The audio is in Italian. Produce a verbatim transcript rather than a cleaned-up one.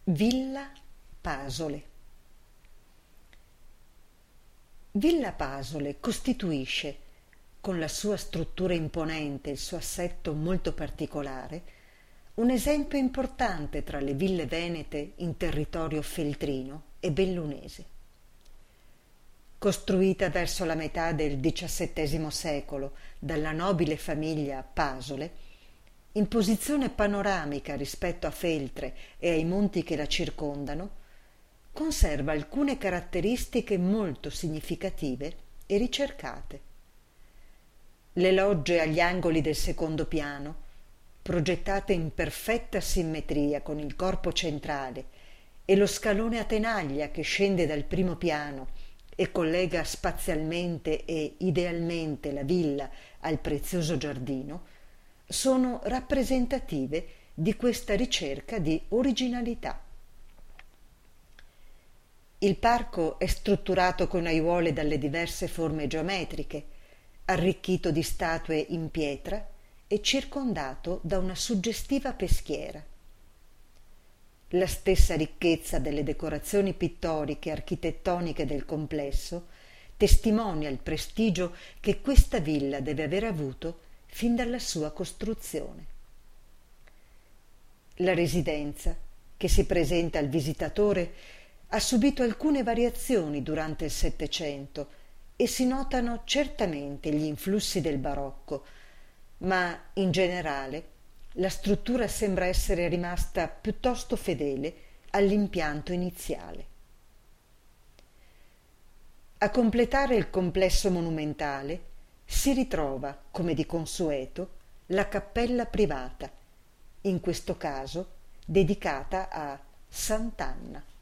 Villa Pasole. Villa Pasole costituisce, con la sua struttura imponente e il suo assetto molto particolare, un esempio importante tra le ville venete in territorio feltrino e bellunese. Costruita verso la metà del diciassettesimo secolo dalla nobile famiglia Pasole, in posizione panoramica rispetto a Feltre e ai monti che la circondano, conserva alcune caratteristiche molto significative e ricercate. Le logge agli angoli del secondo piano, progettate in perfetta simmetria con il corpo centrale, e lo scalone a tenaglia che scende dal primo piano e collega spazialmente e idealmente la villa al prezioso giardino, sono rappresentative di questa ricerca di originalità. Il parco è strutturato con aiuole dalle diverse forme geometriche, arricchito di statue in pietra e circondato da una suggestiva peschiera. La stessa ricchezza delle decorazioni pittoriche e architettoniche del complesso testimonia il prestigio che questa villa deve aver avuto fin dalla sua costruzione. La residenza, che si presenta al visitatore, ha subito alcune variazioni durante il Settecento e si notano certamente gli influssi del barocco, ma in generale la struttura sembra essere rimasta piuttosto fedele all'impianto iniziale. A completare il complesso monumentale si ritrova, come di consueto, la cappella privata, in questo caso dedicata a Sant'Anna.